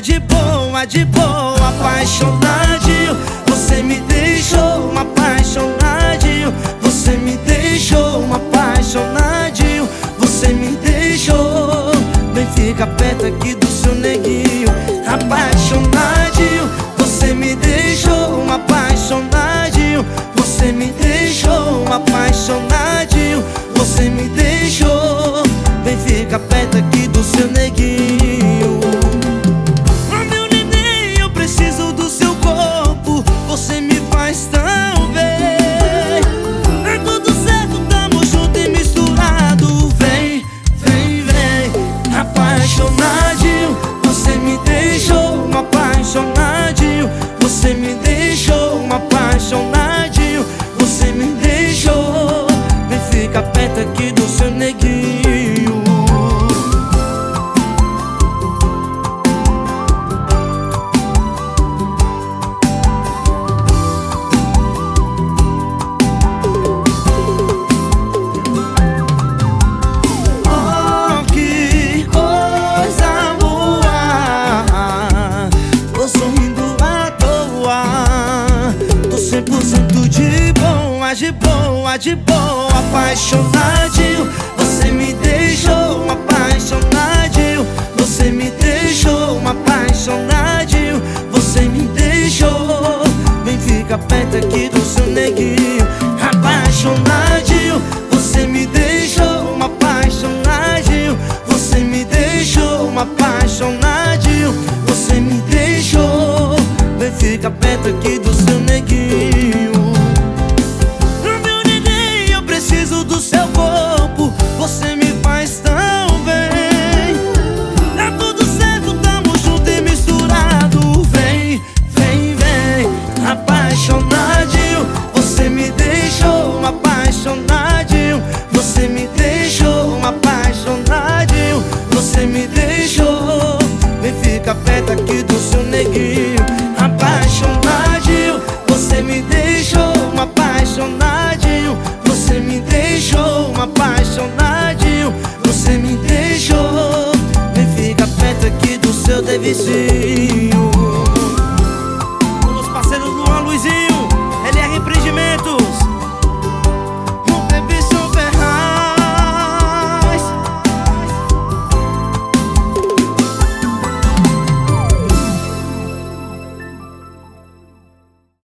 de boa, apaixonadinho. Você me deixou apaixonadinho. Você me deixou apaixonadinho. Você me deixou. Vem fica perto aqui do seu neguinho, apaixonadinho. Você me deixou apaixonadinho. Você me deixou apaixonadinho. Você me deixou. Vem fica perto aqui do seu neguinho. Oh, meu neném, eu preciso do seu corpo. Você me faz tão bem. É tudo certo, tamo junto e misturado. Vem, vem, vem, apaixonadinho. Você me deixou apaixonadinho. Você me deixou apaixonadinho. Você me deixou. Vem fica perto aqui do seu neguinho. Oh, que coisa boa. Tô sorrindo à toa. Tô 100% de boa, de boa, de boa, apaixonadinho. Você me deixou apaixonadinho. Você me deixou apaixonadinho. Você me deixou. Vem fica perto aqui do seu neguinho, apaixonadinho. Você me deixou apaixonadinho. Você me deixou apaixonadinho. Você me deixou. Vem fica perto aqui do seu neguinho. Preciso do seu corpo, você me faz tão bem. Tá tudo certo, tamo junto e misturado. Vem, vem, vem, apaixonadinho. Você me deixou apaixonadinho. Você me deixou apaixonadinho. Você me deixou. Vem fica perto aqui do seu neguinho, apaixonadinho. Você me deixou apaixonadinho. Você me deixou apaixonadinho. Você me deixou. Vem fica perto aqui do seu Davidzinho.